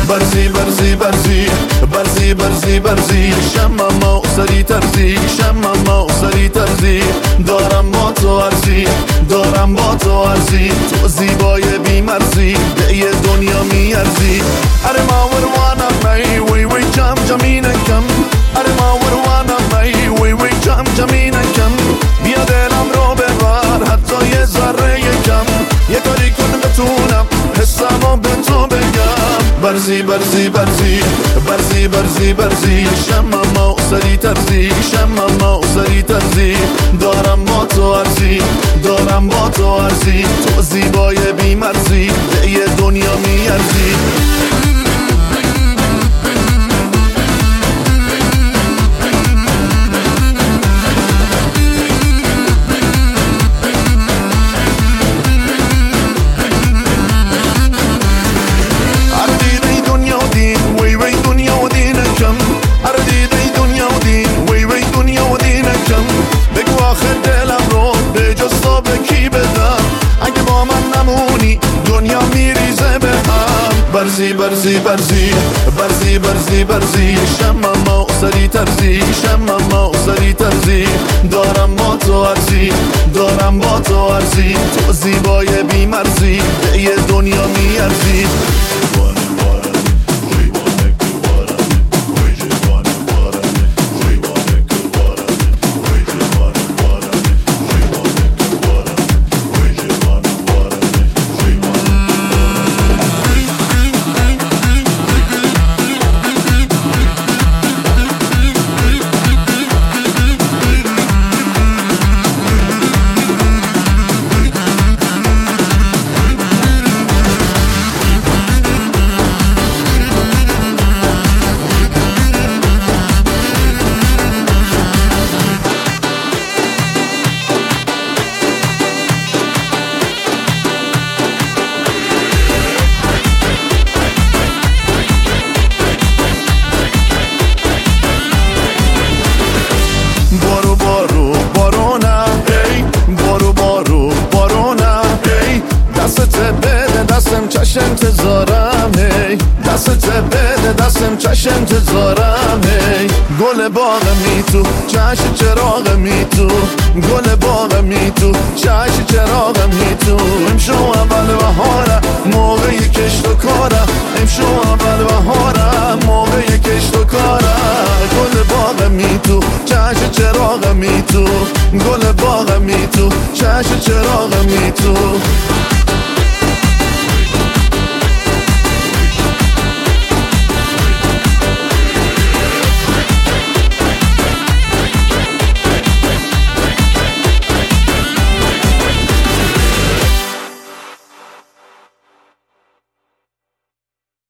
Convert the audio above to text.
برزی برزی برزی برزی برزی برزی شمم سری ترزی شمم سری ترزی دارم با تو ارزی دارم با تو ارزی تو زیبای بیمرزی به یه دنیا میارزی اره ما وروانم می وی وی جم جمینکم اره ما وروانم می وی وی جم جمینکم بیا دلم رو ببر حتی یه ذره کم یه کاری کن بتونم حسمو به تو بگم برزی برزی برزی برزی برزی برزی شمم سری ترزی شمم سری ترزی دارم با تو ارزی دارم با تو ارزی تو زیبای بیمرزی به یه دنیا میارزی دنیا میریزه به هم برزی برزی برزی برزی برزی برزی شمم سری ترزی شمم سری ترزی دارم با تو ارزی دارم با تو ارزی تو زیبای بیمرزی به یه دنیا میارزی بارو بارو بارونه ای بارو بارو بارونه ای دستت بده دستم چش انتظارم ای دستت بده دستم چش انتظارم ای گل باغ می تو چش چراغ می تو گل باغ می تو چش چراغ می تو امشو اول بهاره موقع کشت و کاره امشو اول بهاره موقع کشت و کاره گل باغ می تو چش چراغ می تو گل باغ می تو چش چراغ می تو